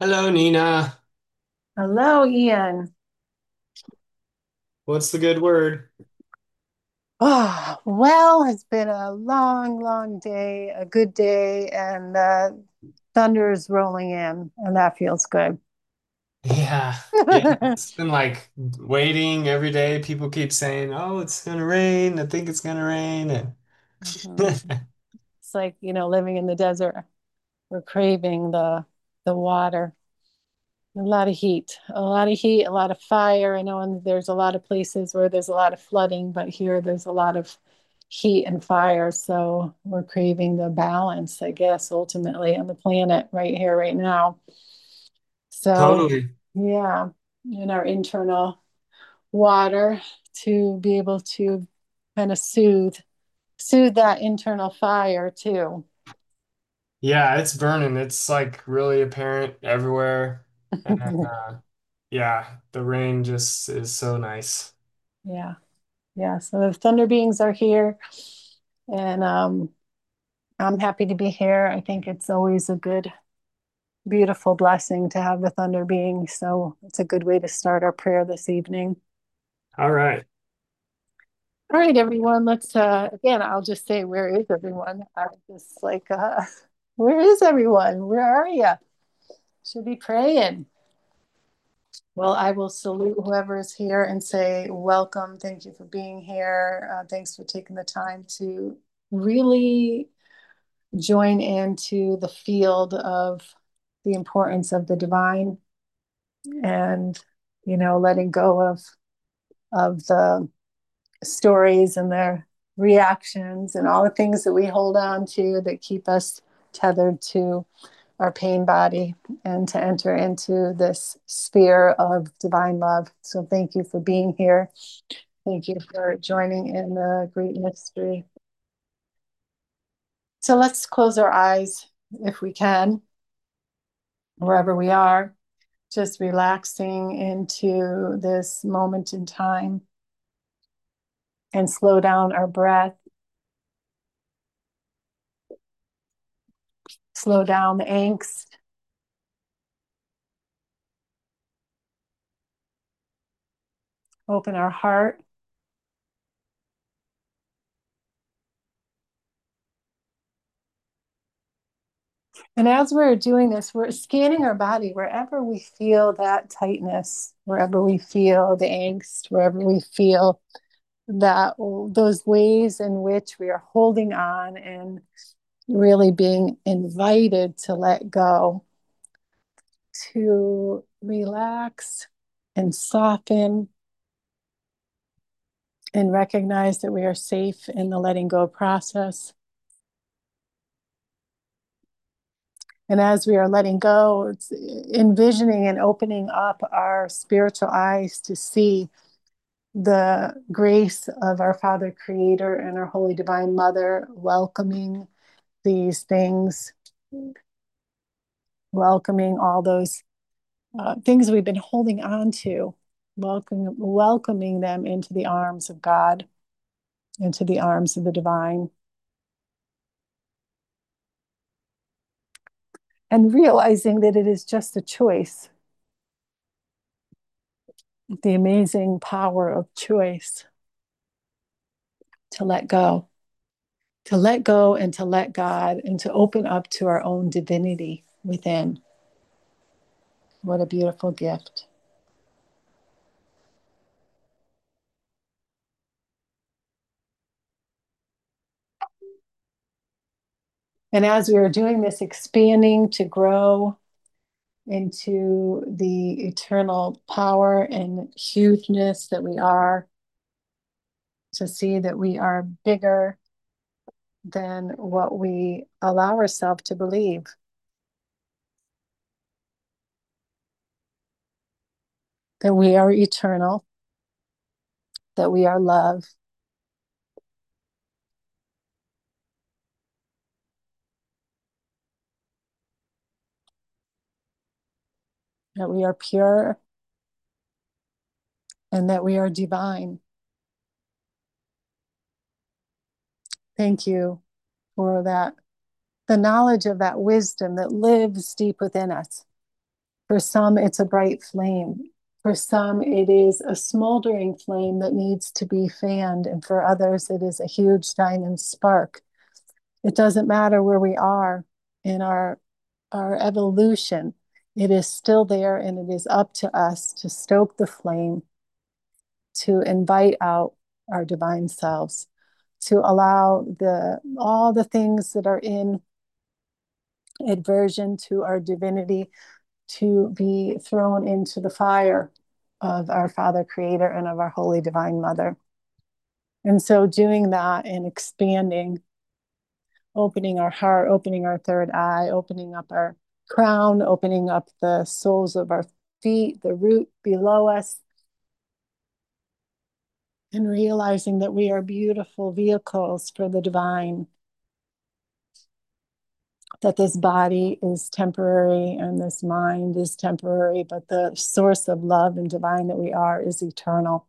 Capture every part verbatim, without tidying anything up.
Hello, Nina. Hello, Ian. What's the good word? Oh, well, it's been a long, long day, a good day, and uh, thunder is rolling in, and that feels good. Yeah, yeah. It's been like waiting every day. People keep saying, "Oh, it's gonna rain. I think it's gonna rain." And Mhm. It's like, you know, living in the desert. We're craving the the water. A lot of heat, a lot of heat, a lot of fire. I know, and there's a lot of places where there's a lot of flooding, but here there's a lot of heat and fire. So we're craving the balance, I guess, ultimately on the planet right here, right now. So, totally. yeah, in our internal water to be able to kind of soothe soothe that internal fire too. Yeah, it's burning. It's like really apparent everywhere. And uh, yeah, the rain just is so nice. Yeah, yeah. So the thunder beings are here, and um, I'm happy to be here. I think it's always a good, beautiful blessing to have the thunder being. So it's a good way to start our prayer this evening. All right. All right, everyone. Let's uh again, I'll just say, where is everyone? I just like uh where is everyone? Where are you? Should be praying. Well, I will salute whoever is here and say, welcome. Thank you for being here. Uh, thanks for taking the time to really join into the field of the importance of the divine and, you know, letting go of of the stories and their reactions and all the things that we hold on to that keep us tethered to our pain body and to enter into this sphere of divine love. So thank you for being here. Thank you for joining in the great mystery. So let's close our eyes if we can, wherever we are, just relaxing into this moment in time and slow down our breath, slow down the angst, open our heart. And as we're doing this, we're scanning our body wherever we feel that tightness, wherever we feel the angst, wherever we feel that those ways in which we are holding on and really being invited to let go, to relax and soften and recognize that we are safe in the letting go process. And as we are letting go, it's envisioning and opening up our spiritual eyes to see the grace of our Father Creator and our Holy Divine Mother welcoming these things, welcoming all those uh, things we've been holding on to, welcoming, welcoming them into the arms of God, into the arms of the divine, and realizing that it is just a choice, the amazing power of choice to let go, to let go and to let God and to open up to our own divinity within. What a beautiful gift. And as we are doing this, expanding to grow into the eternal power and hugeness that we are, to see that we are bigger than what we allow ourselves to believe, that we are eternal, that we are love, that we are pure, and that we are divine. Thank you for that, the knowledge of that wisdom that lives deep within us. For some, it's a bright flame. For some, it is a smoldering flame that needs to be fanned. And for others, it is a huge diamond spark. It doesn't matter where we are in our, our evolution, it is still there, and it is up to us to stoke the flame, to invite out our divine selves, to allow the all the things that are in aversion to our divinity to be thrown into the fire of our Father Creator and of our Holy Divine Mother. And so doing that and expanding, opening our heart, opening our third eye, opening up our crown, opening up the soles of our feet, the root below us, and realizing that we are beautiful vehicles for the divine, that this body is temporary and this mind is temporary, but the source of love and divine that we are is eternal.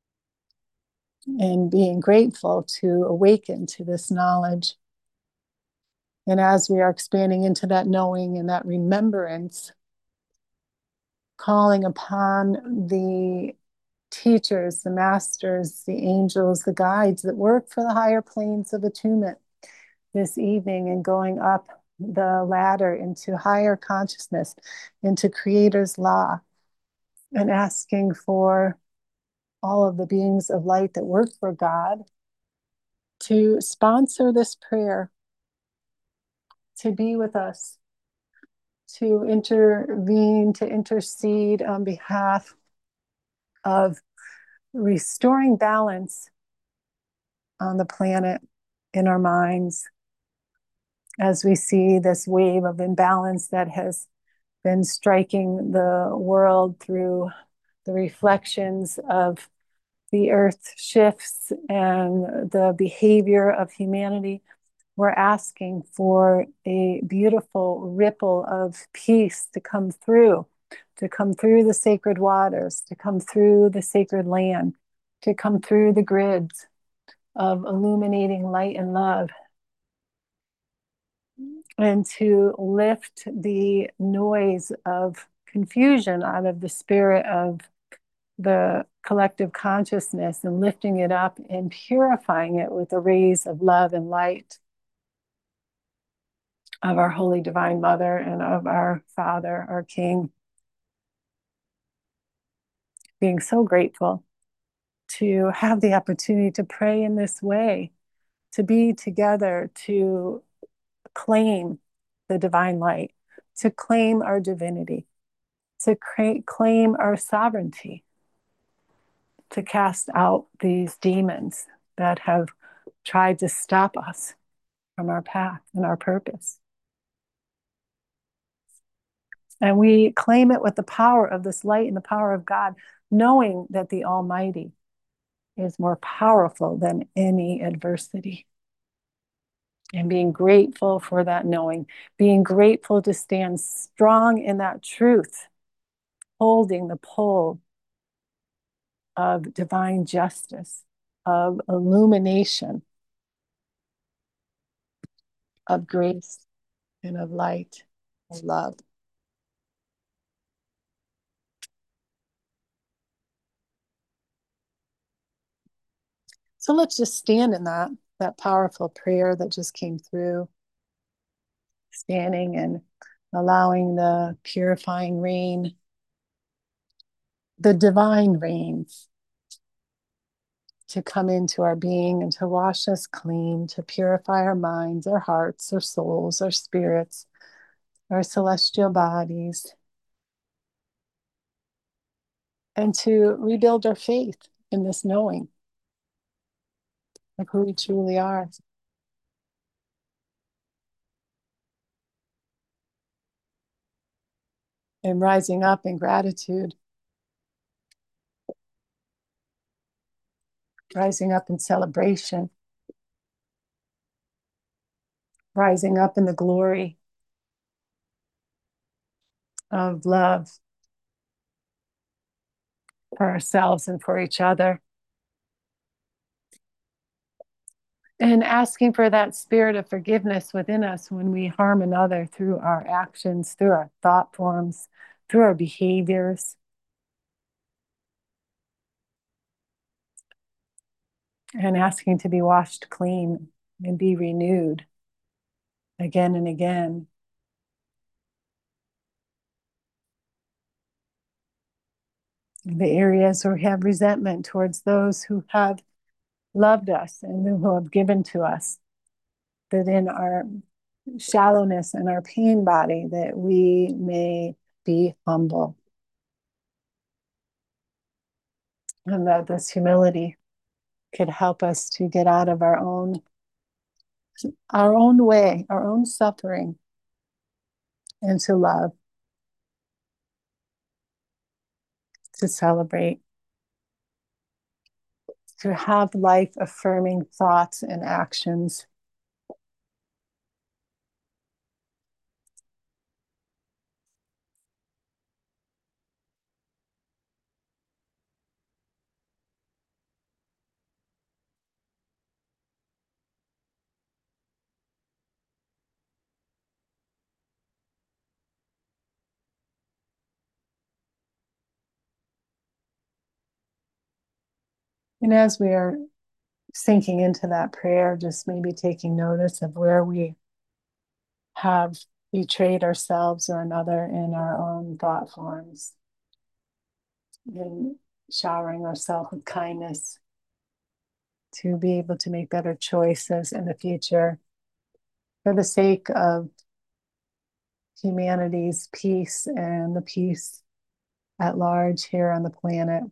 And being grateful to awaken to this knowledge. And as we are expanding into that knowing and that remembrance, calling upon the teachers, the masters, the angels, the guides that work for the higher planes of attunement this evening, and going up the ladder into higher consciousness, into Creator's law, and asking for all of the beings of light that work for God to sponsor this prayer, to be with us, to intervene, to intercede on behalf of restoring balance on the planet, in our minds, as we see this wave of imbalance that has been striking the world through the reflections of the earth shifts and the behavior of humanity. We're asking for a beautiful ripple of peace to come through, to come through the sacred waters, to come through the sacred land, to come through the grids of illuminating light and love, and to lift the noise of confusion out of the spirit of the collective consciousness, and lifting it up and purifying it with the rays of love and light of our Holy Divine Mother and of our Father, our King. Being so grateful to have the opportunity to pray in this way, to be together, to claim the divine light, to claim our divinity, to claim our sovereignty, to cast out these demons that have tried to stop us from our path and our purpose. And we claim it with the power of this light and the power of God, knowing that the Almighty is more powerful than any adversity. And being grateful for that knowing, being grateful to stand strong in that truth, holding the pole of divine justice, of illumination, of grace, and of light, of love. So let's just stand in that, that powerful prayer that just came through, standing and allowing the purifying rain, the divine rain, to come into our being and to wash us clean, to purify our minds, our hearts, our souls, our spirits, our celestial bodies, and to rebuild our faith in this knowing of who we truly are. And rising up in gratitude, rising up in celebration, rising up in the glory of love for ourselves and for each other. And asking for that spirit of forgiveness within us when we harm another through our actions, through our thought forms, through our behaviors, and asking to be washed clean and be renewed again and again. The areas where we have resentment towards those who have loved us and who have given to us, that in our shallowness and our pain body, that we may be humble. And that this humility could help us to get out of our own our own way, our own suffering, and to love, to celebrate, to have life affirming thoughts and actions. And as we are sinking into that prayer, just maybe taking notice of where we have betrayed ourselves or another in our own thought forms, and showering ourselves with kindness to be able to make better choices in the future for the sake of humanity's peace and the peace at large here on the planet,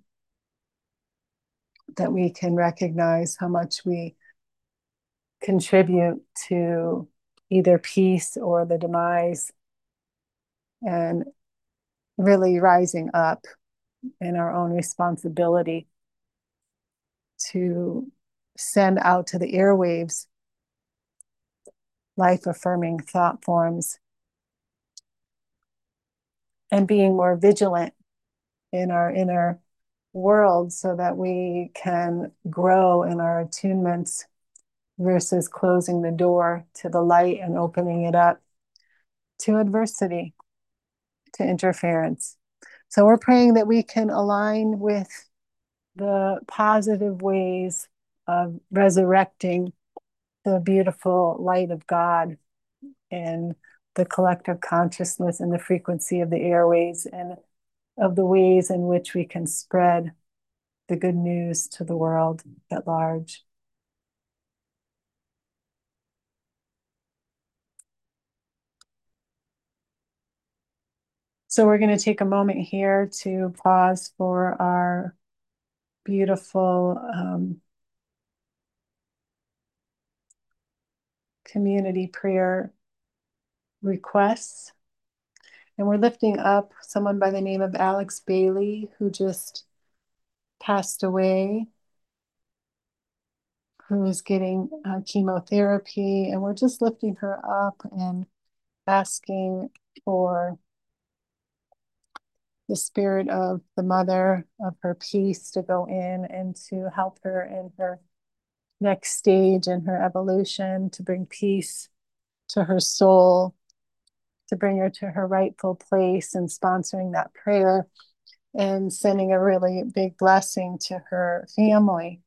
that we can recognize how much we contribute to either peace or the demise, and really rising up in our own responsibility to send out to the airwaves life affirming thought forms, and being more vigilant in our inner world so that we can grow in our attunements versus closing the door to the light and opening it up to adversity, to interference. So we're praying that we can align with the positive ways of resurrecting the beautiful light of God in the collective consciousness and the frequency of the airways, and of the ways in which we can spread the good news to the world at large. So we're going to take a moment here to pause for our beautiful um, community prayer requests. And we're lifting up someone by the name of Alex Bailey, who just passed away, who is getting uh, chemotherapy. And we're just lifting her up and asking for the spirit of the mother of her peace to go in and to help her in her next stage in her evolution, to bring peace to her soul, to bring her to her rightful place, and sponsoring that prayer and sending a really big blessing to her family,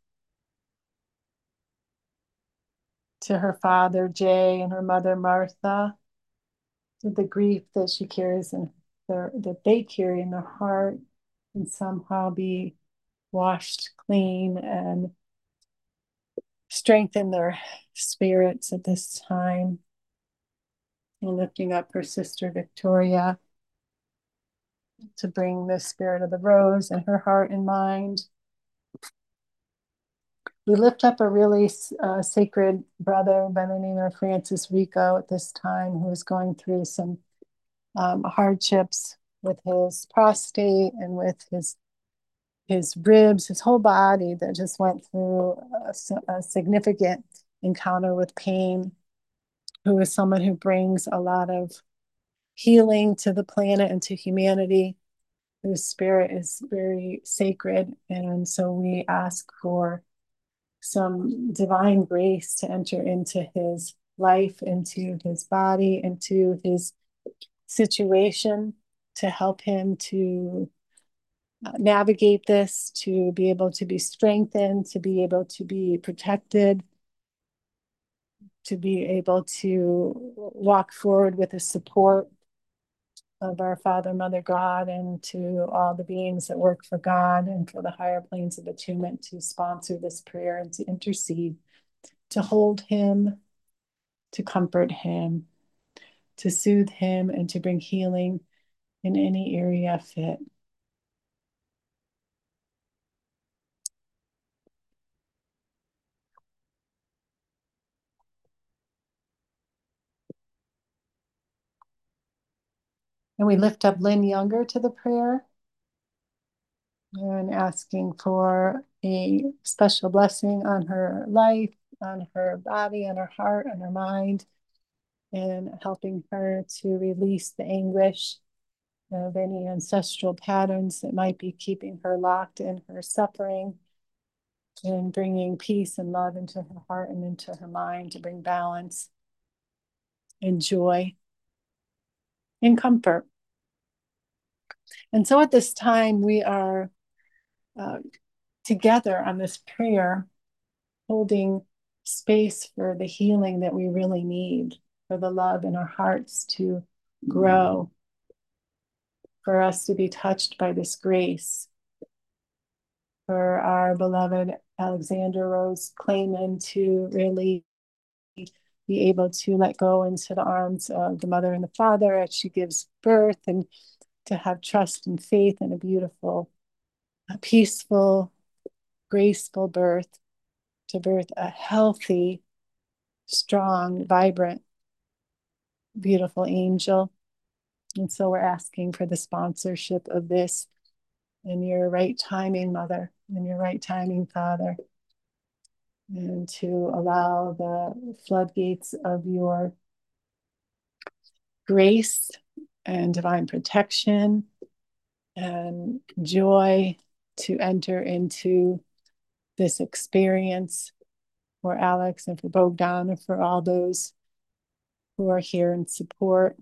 to her father, Jay, and her mother, Martha, to the grief that she carries and their, that they carry in their heart, and somehow be washed clean and strengthen their spirits at this time. And lifting up her sister, Victoria, to bring the spirit of the rose in her heart and mind. We lift up a really uh, sacred brother by the name of Francis Rico at this time, who is going through some um, hardships with his prostate and with his his ribs, his whole body, that just went through a, a significant encounter with pain, who is someone who brings a lot of healing to the planet and to humanity, whose spirit is very sacred. And so we ask for some divine grace to enter into his life, into his body, into his situation, to help him to uh, navigate this, to be able to be strengthened, to be able to be protected, to be able to walk forward with the support of our Father, Mother, God, and to all the beings that work for God and for the higher planes of attunement to sponsor this prayer and to intercede, to hold him, to comfort him, to soothe him, and to bring healing in any area fit. And we lift up Lynn Younger to the prayer and asking for a special blessing on her life, on her body, on her heart, on her mind, and helping her to release the anguish of any ancestral patterns that might be keeping her locked in her suffering, and bringing peace and love into her heart and into her mind to bring balance and joy and comfort. And so at this time, we are uh, together on this prayer, holding space for the healing that we really need, for the love in our hearts to grow, for us to be touched by this grace, for our beloved Alexandra Rose Clayman to really be able to let go into the arms of the mother and the father as she gives birth, and to have trust and faith in a beautiful, a peaceful, graceful birth, to birth a healthy, strong, vibrant, beautiful angel. And so we're asking for the sponsorship of this in your right timing, Mother, in your right timing, Father, and to allow the floodgates of your grace and divine protection and joy to enter into this experience for Alex and for Bogdan and for all those who are here in support.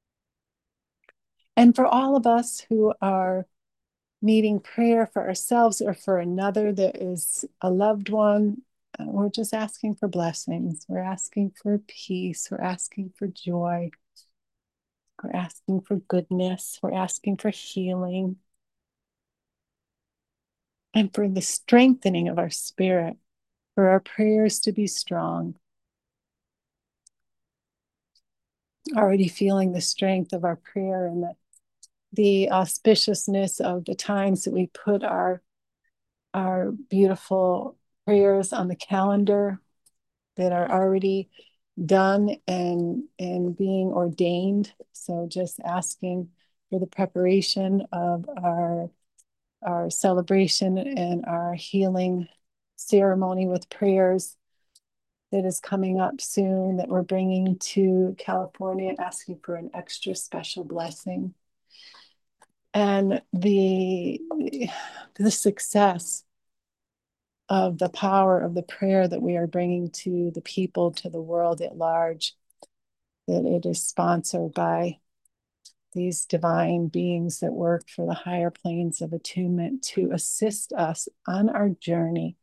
And for all of us who are needing prayer for ourselves or for another that is a loved one, uh, we're just asking for blessings. We're asking for peace. We're asking for joy. We're asking for goodness. We're asking for healing and for the strengthening of our spirit, for our prayers to be strong. Already feeling the strength of our prayer and the, the auspiciousness of the times that we put our, our beautiful prayers on the calendar that are already done and, and being ordained. So just asking for the preparation of our, our celebration and our healing ceremony with prayers that is coming up soon, that we're bringing to California, asking for an extra special blessing. And the, the success of the power of the prayer that we are bringing to the people, to the world at large, that it is sponsored by these divine beings that work for the higher planes of attunement to assist us on our journey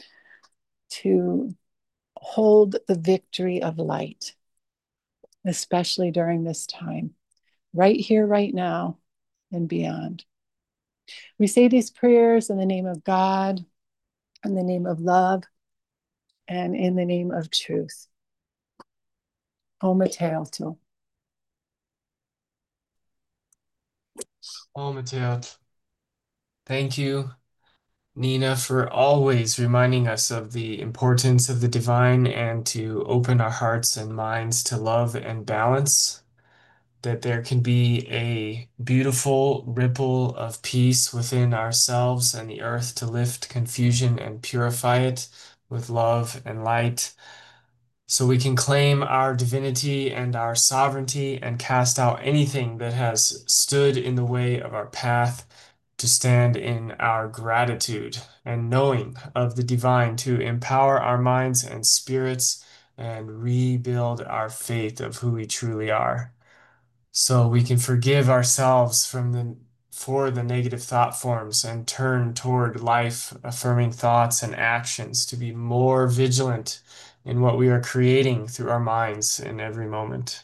to hold the victory of light, especially during this time, right here, right now, and beyond. We say these prayers in the name of God, in the name of love, and in the name of truth. Om Teotihuacan. Oh, Mateo, thank you, Nina, for always reminding us of the importance of the divine and to open our hearts and minds to love and balance, that there can be a beautiful ripple of peace within ourselves and the earth to lift confusion and purify it with love and light, so we can claim our divinity and our sovereignty and cast out anything that has stood in the way of our path, to stand in our gratitude and knowing of the divine to empower our minds and spirits and rebuild our faith of who we truly are. so we can forgive ourselves from the for the negative thought forms and turn toward life affirming thoughts and actions to be more vigilant in what we are creating through our minds in every moment.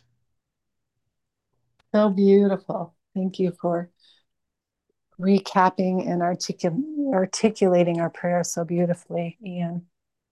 So beautiful. Thank you for recapping and articul- articulating our prayer so beautifully, Ian.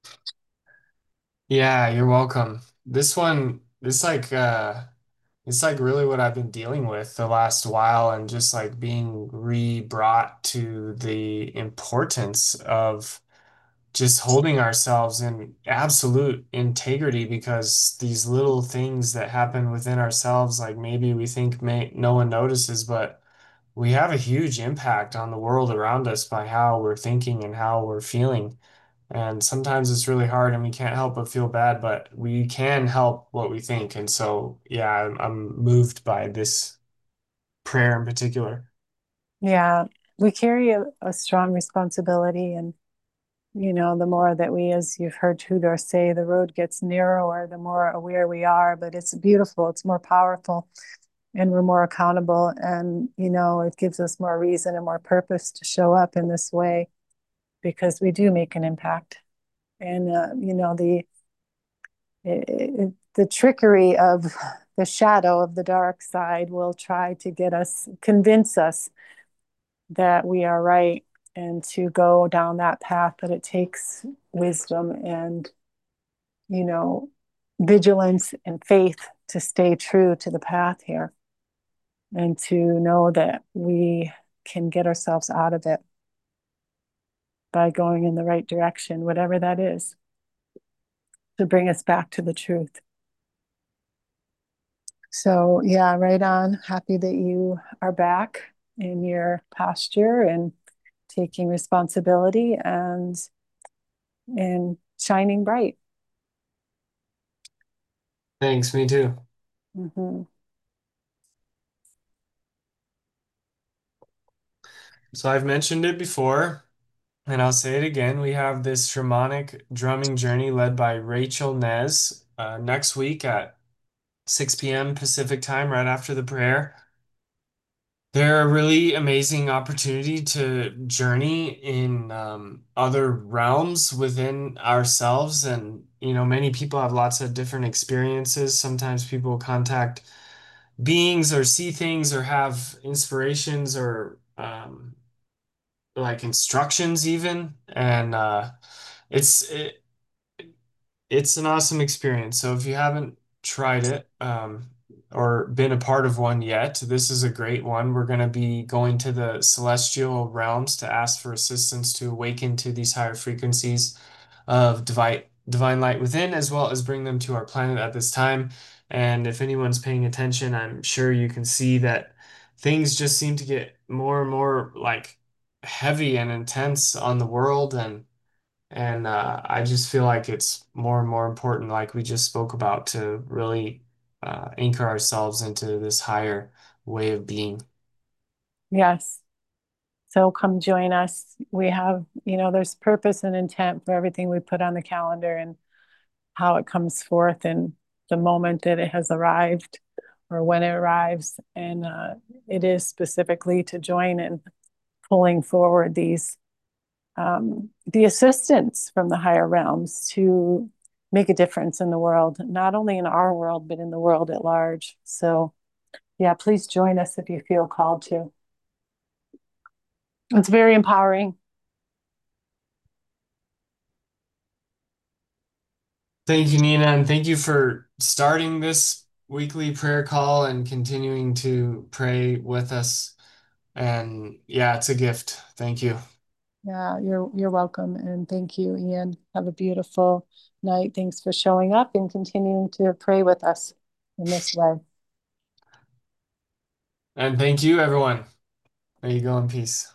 Yeah, you're welcome. This one, this like uh it's like really what I've been dealing with the last while and just like being re-brought to the importance of just holding ourselves in absolute integrity because these little things that happen within ourselves, like maybe we think may no one notices, but we have a huge impact on the world around us by how we're thinking and how we're feeling. And sometimes it's really hard and we can't help but feel bad, but we can help what we think. And so, yeah, I'm, I'm moved by this prayer in particular. Yeah, we carry a, a strong responsibility, and you know, the more that we, as you've heard Tudor say, the road gets narrower, the more aware we are. But it's beautiful, it's more powerful, and we're more accountable. And, you know, it gives us more reason and more purpose to show up in this way because we do make an impact. And, uh, you know, the, it, the trickery of the shadow of the dark side will try to get us, convince us that we are right and to go down that path, but it takes wisdom and, you know, vigilance and faith to stay true to the path here and to know that we can get ourselves out of it by going in the right direction, whatever that is, to bring us back to the truth. So, yeah, right on. Happy that you are back in your posture and taking responsibility and and shining bright. Thanks, me too. Mm-hmm. So I've mentioned it before, and I'll say it again. We have this shamanic drumming journey led by Rachel Nez uh, next week at six p m. Pacific time, right after the prayer. They're a really amazing opportunity to journey in um, other realms within ourselves. And, you know, many people have lots of different experiences. Sometimes people contact beings or see things or have inspirations or um, like instructions even. And uh, it's, it, it's an awesome experience. So if you haven't tried it um, or been a part of one yet, this is a great one. We're going to be going to the celestial realms to ask for assistance to awaken to these higher frequencies of divine divine light within, as well as bring them to our planet at this time. And if anyone's paying attention, I'm sure you can see that things just seem to get more and more like heavy and intense on the world and and uh, I just feel like it's more and more important, like we just spoke about, to really uh, anchor ourselves into this higher way of being. Yes. So come join us. We have, you know, there's purpose and intent for everything we put on the calendar and how it comes forth in the moment that it has arrived or when it arrives. And uh, it is specifically to join in pulling forward these, um, the assistance from the higher realms to make a difference in the world, not only in our world, but in the world at large. So, yeah, please join us if you feel called to. It's very empowering. Thank you, Nina, and thank you for starting this weekly prayer call and continuing to pray with us. And yeah, it's a gift. Thank you. Yeah, you're you're welcome. And thank you, Ian. Have a beautiful night. Thanks for showing up and continuing to pray with us in this way. And thank you, everyone. May you go in peace.